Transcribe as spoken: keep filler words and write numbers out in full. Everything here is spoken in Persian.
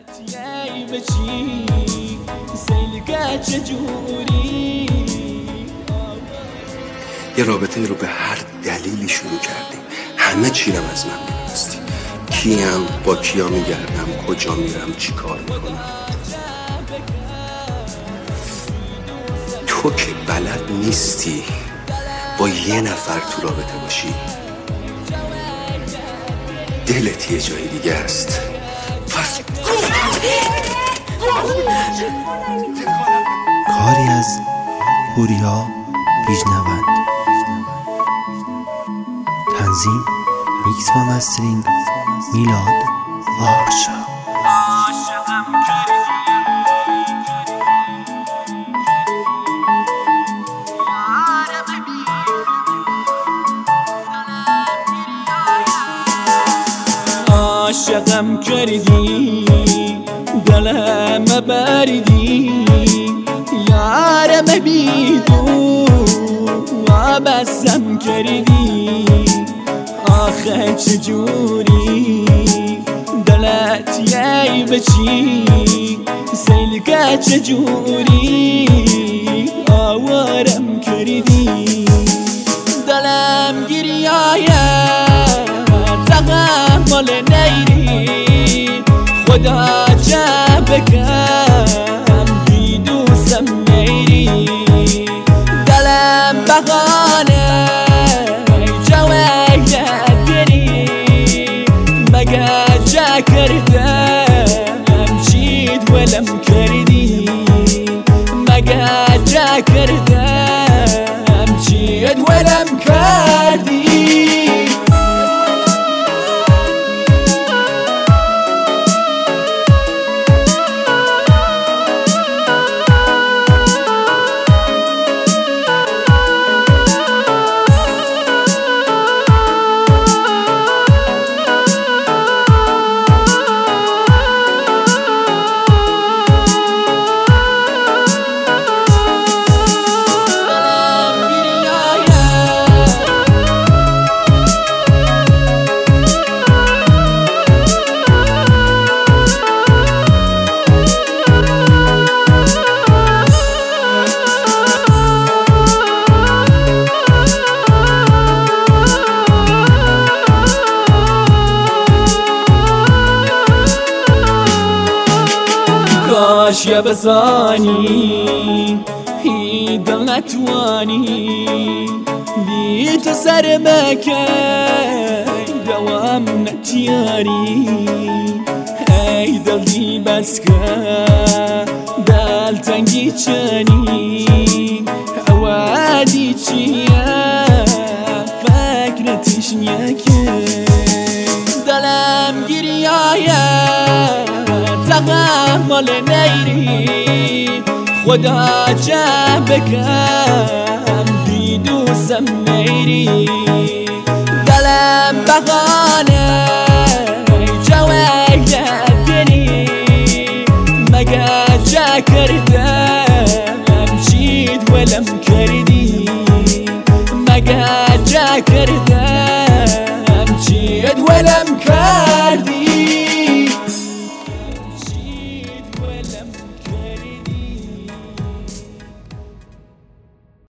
دلتی به چی سیل چجوری. یه رابطه رو به هر دلیلی شروع کردیم، همه چیرم از من می‌دونستی، کیم، با کیا میگردم، کجا میرم، چی کار میکنم. تو که بلد نیستی با یه نفر تو رابطه باشی، دلت یه جای دیگه است. پس کاری از پوریا بیژنوند. تنظیم میکس و مسترینگ میلاد آرشا. عاشقم کردی دلم بردی، یارم بیدو وابستم کردی. آخه چجوری دلتی به چی سیل که چجوری آوارم کردی. دلم گریایه تحمل نیری، خدا چه بکم بی دوستم نیری. دلم بخانه جوی دری، مگه چه کردم چید ولم کردی، مگه چه کردم چید ولم کردی. کاش یه بزانی هی دل نتوانی بی تو سر مکی دوام نتیاری. ای دل دی بس که دل تنگی چنی اوادی چیه فکرتش نیکه. دلم گریایه تحمل نیری، خدا چه بکم بی دوستم نیری. دلم بخانه جوی دری، مگه چه کردم چید ولم کردی، مگه چه کردم